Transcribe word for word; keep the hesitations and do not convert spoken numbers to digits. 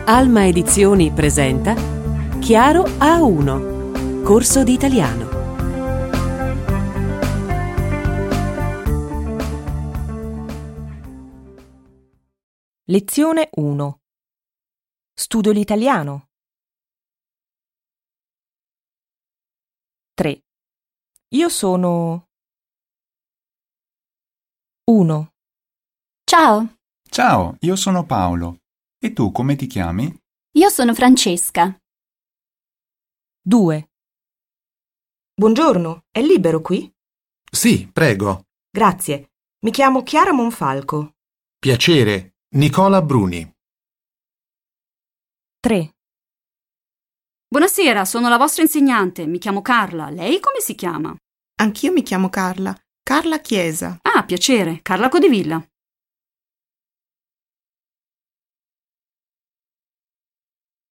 Alma Edizioni presenta Chiaro A uno, corso di italiano. Lezione uno. Studio l'italiano. tre. Io sono uno. Ciao, Ciao, io sono Paolo. E tu come ti chiami? io sono Francesca. due. Buongiorno, è libero qui? Sì, prego. Grazie. Mi chiamo Chiara Monfalco. Piacere, Nicola Bruni. tre. Buonasera, sono la vostra insegnante. Mi chiamo Carla. Lei come si chiama? Anch'io mi chiamo Carla, Carla Chiesa. Ah, piacere, Carla Codivilla.